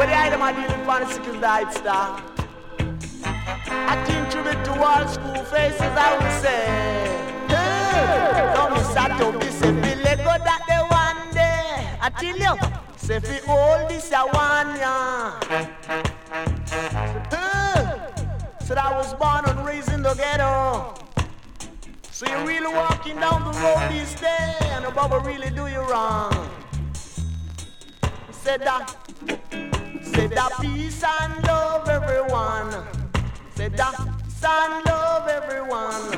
What the item I dealing for the sickest died star? I think tribute to all school faces, I will say. Hey, don't miss out to be say, feel like go that day one day. I tell you, say fi all this I want ya. Said I was born and raised in the ghetto. So you're really walking down the road this day, and the Baba really do you wrong. Said that peace and love everyone. Said that peace and love everyone.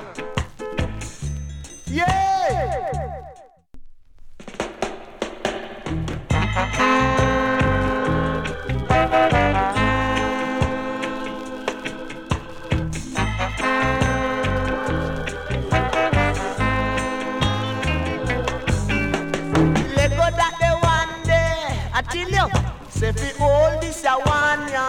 Yeah. Let go that day one day, I tell you, say fi all this I want ya.